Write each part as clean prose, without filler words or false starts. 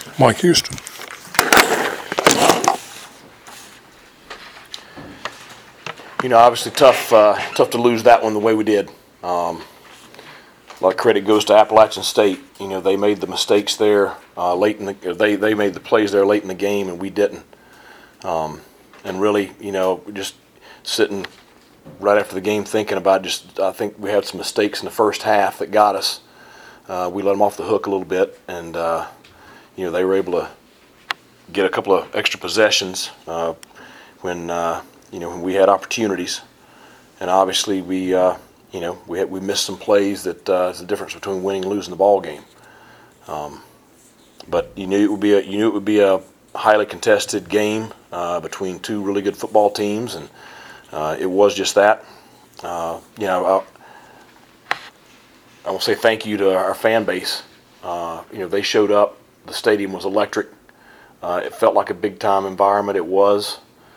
Mike Houston. Obviously tough to lose that one the way we did. A lot of credit goes to Appalachian State. They made the mistakes there late in the. They made the plays there late in the game, and we didn't. And really, just sitting right after the game thinking about I think we had some mistakes in the first half that got us. We let them off the hook a little bit, and they were able to get a couple of extra possessions when we had opportunities, and obviously we missed some plays that is the difference between winning and losing the ball game. But you knew it would be a highly contested game between two really good football teams, and it was just that. I want to say thank you to our fan base. They showed up. The stadium was electric. It felt like a big-time environment. It was.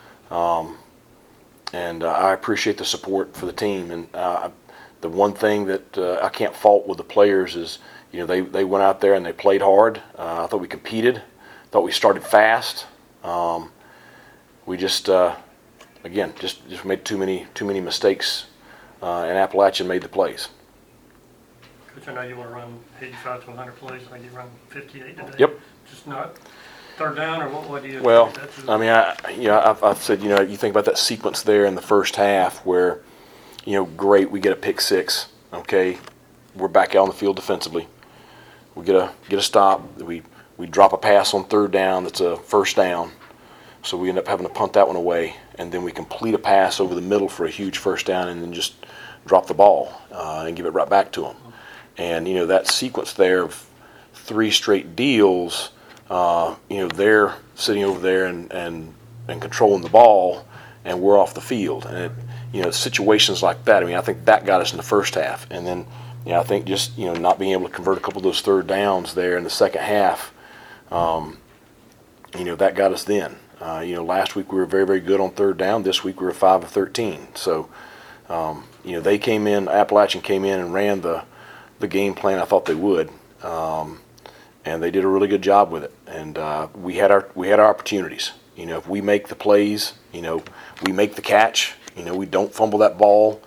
And I appreciate the support for the team. And the one thing that I can't fault with the players is, they went out there and they played hard. I thought we competed. Thought we started fast. We just made too many mistakes, and Appalachian made the plays. Coach, I know you want to run 85 to 100 plays. I think you run 58 today. Yep. Just not third down, or what do you? Well, I've said, you think about that sequence there in the first half where, great, we get a pick six. Okay, we're back out on the field defensively. We get a stop. We drop a pass on third down that's a first down, so we end up having to punt that one away, and then we complete a pass over the middle for a huge first down, and then just drop the ball and give it right back to them. And that sequence there of 3 straight deals. They're sitting over there and controlling the ball, and we're off the field. And situations like that. I think that got us in the first half, and then I think just not being able to convert a couple of those third downs there in the second half. That got us then. Last week we were very, very good on third down. This week we were 5 of 13. So they came in. Appalachian came in and ran the game plan I thought they would. And they did a really good job with it. And we had our opportunities. If we make the plays, we make the catch. We don't fumble that ball.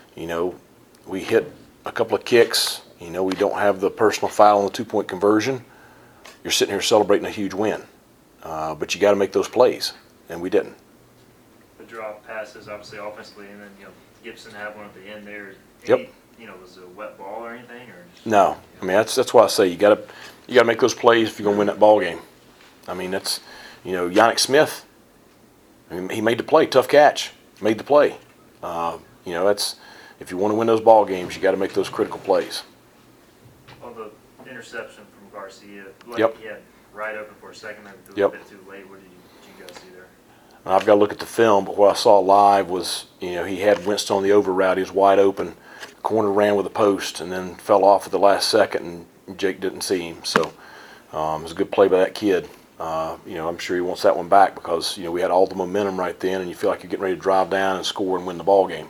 We hit a couple of kicks. We don't have the personal foul on the 2-point conversion. You're sitting here celebrating a huge win. But you got to make those plays, and we didn't. The drop passes, obviously offensively, and then Gibson had one at the end there. Yep. Was it a wet ball or anything, or? No, that's why I say you got to make those plays if you're going to win that ball game. That's Yannick Smith. He made the play, tough catch, made the play. That's if you want to win those ball games, you got to make those critical plays. On the interception from Garcia, Yep. He had right open for a second, maybe a Yep. bit too late. What did you guys see there? I've got to look at the film, but what I saw live was he had Winston on the over route. He was wide open. Corner ran with a post and then fell off at the last second, and Jake didn't see him. So it was a good play by that kid. I'm sure he wants that one back because we had all the momentum right then, and you feel like you're getting ready to drive down and score and win the ball game.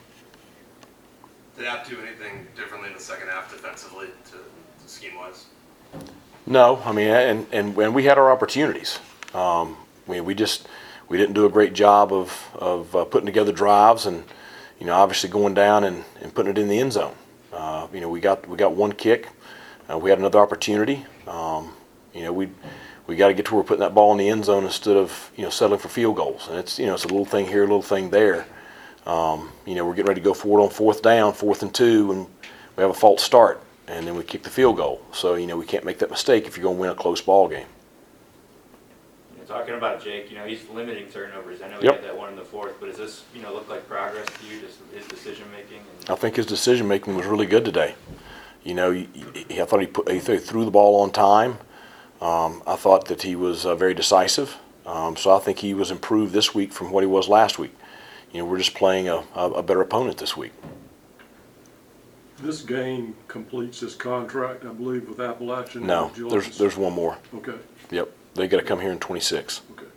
Did App do anything differently in the second half defensively to scheme-wise? No, and we had our opportunities. We didn't do a great job of putting together drives and. Obviously going down and putting it in the end zone. We got one kick. We had another opportunity. We got to get to where we're putting that ball in the end zone instead of settling for field goals. And it's it's a little thing here, a little thing there. We're getting ready to go forward on 4th down, 4th and 2, and we have a false start, and then we kick the field goal. So we can't make that mistake if you're going to win a close ball game. Talking about Jake, he's limiting turnovers. I know he Yep. had that one in the 4th, but does this, look like progress to you, just his decision making? I think his decision making was really good today. I thought he threw the ball on time. I thought that he was very decisive. So I think he was improved this week from what he was last week. We're just playing a better opponent this week. This game completes his contract, I believe, with Appalachian. No, there's one more. Okay. Yep, they got to come here in 26. Okay.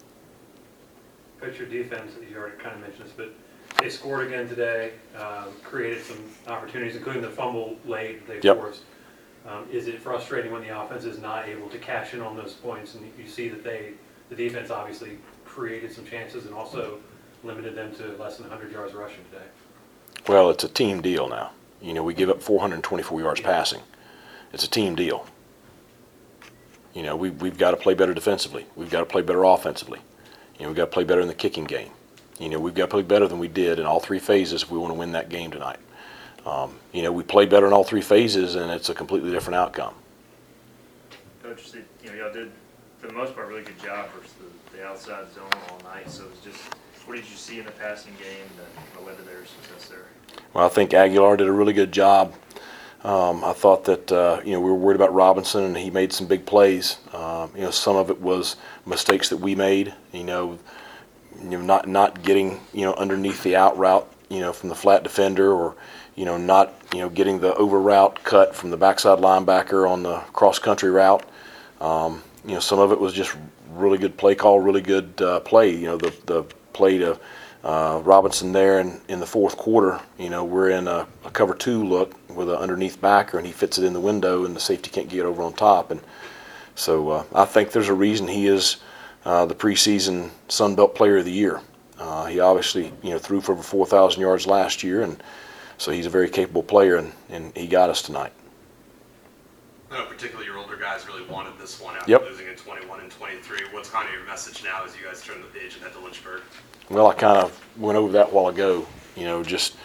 Coach, your defense, you already kind of mentioned this, but they scored again today, created some opportunities, including the fumble late they Yep. forced. Is it frustrating when the offense is not able to cash in on those points, and you see that the defense obviously created some chances and also limited them to less than 100 yards rushing today? Well, it's a team deal now. You know, we give up 424 yards passing. It's a team deal. You know, we've got to play better defensively. We've got to play better offensively. You know, we've got to play better in the kicking game. You know, we've got to play better than we did in all three phases if we want to win that game tonight. You know, we played better in all three phases, and it's a completely different outcome. Coach, you know, y'all did, for the most part, a really good job versus the outside zone all night. So it was just, what did you see in the passing game that led to their success there? Well, I think Aguilar did a really good job. I thought that, you know, we were worried about Robinson, and he made some big plays. You know, some of it was mistakes that we made, you know, not getting, you know, underneath the out route, you know, from the flat defender, or, you know, not, you know, getting the over route cut from the backside linebacker on the cross-country route. You know, some of it was just really good play call, really good play. You know, the play to Robinson there in the fourth quarter, you know, we're in a cover 2 look with an underneath backer, and he fits it in the window, and the safety can't get over on top. And so I think there's a reason he is the preseason Sun Belt Player of the Year. He obviously, you know, threw for over 4,000 yards last year, and so he's a very capable player, and he got us tonight. I know particularly your older guys really wanted this one after Yep. losing in 21 and 23. What's kind of your message now as you guys turn the page and head to Lynchburg? Well, I kind of went over that a while ago. You know, just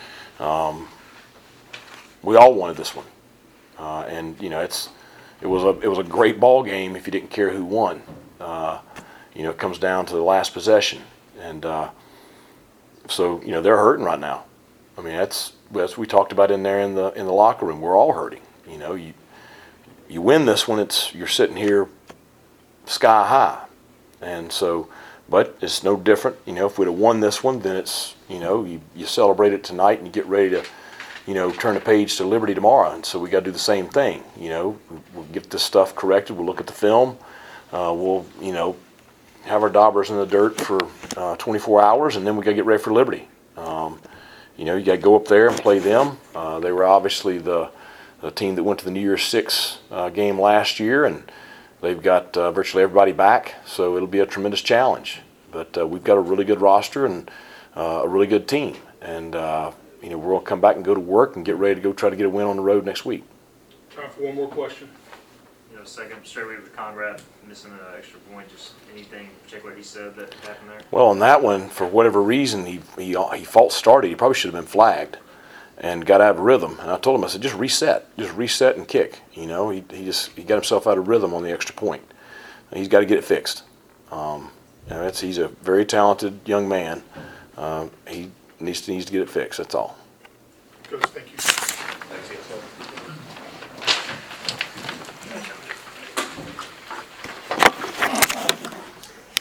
we all wanted this one, and you know, it was a great ball game if you didn't care who won. You know, it comes down to the last possession, and so you know they're hurting right now. I mean, that's we talked about in there in the locker room. We're all hurting. You know, you win this one, you're sitting here sky high, and so. But it's no different. You know, if we'd have won this one, then it's, you know, you celebrate it tonight and you get ready to, you know, turn the page to Liberty tomorrow. And so we got to do the same thing. You know, we'll get this stuff corrected. We'll look at the film. We'll, you know, have our daubers in the dirt for 24 hours, and then we got to get ready for Liberty. You know, you got to go up there and play them. They were obviously the team that went to the New Year's Six game last year, and they've got virtually everybody back, so it'll be a tremendous challenge. But we've got a really good roster and a really good team. And, you know, we're going to come back and go to work and get ready to go try to get a win on the road next week. Time for one more question. You know, second straight away with Conrad missing an extra point. Just anything in particular he said that happened there? Well, on that one, for whatever reason, he false started. He probably should have been flagged and got out of rhythm. And I told him, I said, just reset and kick. You know, he got himself out of rhythm on the extra point. He's got to get it fixed. You know, he's a very talented young man. He needs to get it fixed. That's all. Coach, thank you.